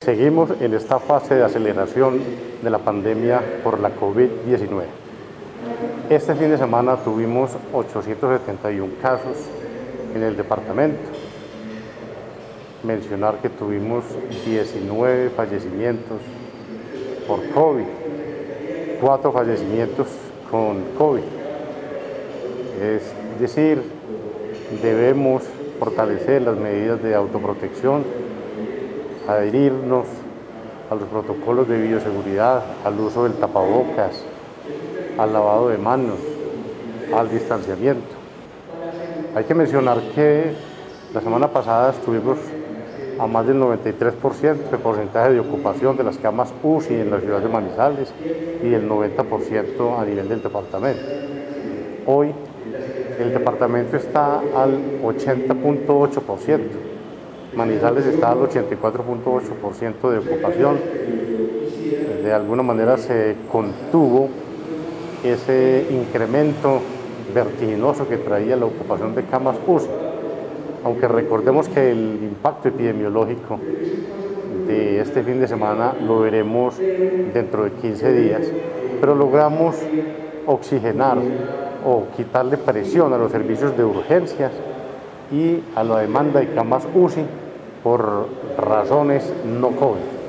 Seguimos en esta fase de aceleración de la pandemia por la COVID-19. Este fin de semana tuvimos 871 casos en el departamento. Mencionar que tuvimos 19 fallecimientos por COVID, 4 fallecimientos con COVID. Es decir, debemos fortalecer las medidas de autoprotección, adherirnos a los protocolos de bioseguridad, al uso del tapabocas, al lavado de manos, al distanciamiento. Hay que mencionar que la semana pasada estuvimos a más del 93% de porcentaje de ocupación de las camas UCI en la ciudad de Manizales y el 90% a nivel del departamento. Hoy el departamento está al 80.8%, Manizales está al 84.8% de ocupación. De alguna manera se contuvo ese incremento vertiginoso que traía la ocupación de camas UCI, aunque recordemos que el impacto epidemiológico de este fin de semana lo veremos dentro de 15 días, pero logramos oxigenar o quitarle presión a los servicios de urgencias y a la demanda de camas UCI por razones no COVID.